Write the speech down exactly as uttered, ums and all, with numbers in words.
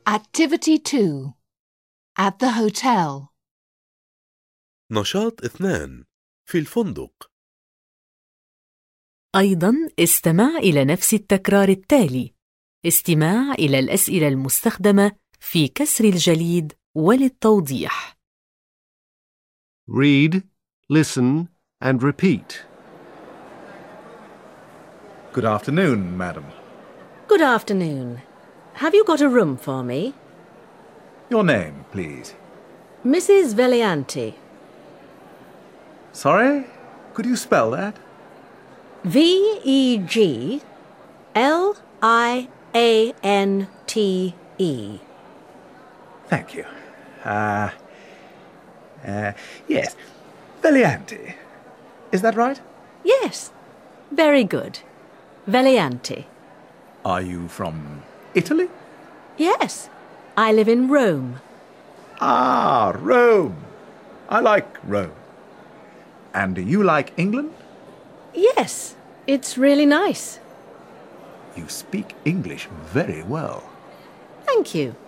Activity two. At the hotel. نشاط اثنان في الفندق. أيضاً استمع إلى نفس التكرار التالي. استماع إلى الأسئلة المستخدمة في كسر الجليد وللتوضيح. Read, listen and repeat. Good afternoon, madam. Good afternoon. Have you got a room for me? Your name, please. Missus Velianti. Sorry? Could you spell that? V E G L I A N T E. Thank you. Uh, uh, yes. Velianti. Is that right? Yes. Very good. Velianti. Are you from Italy? Yes. I live in Rome. Ah, Rome. I like Rome. And do you like England? Yes. It's really nice. You speak English very well. Thank you.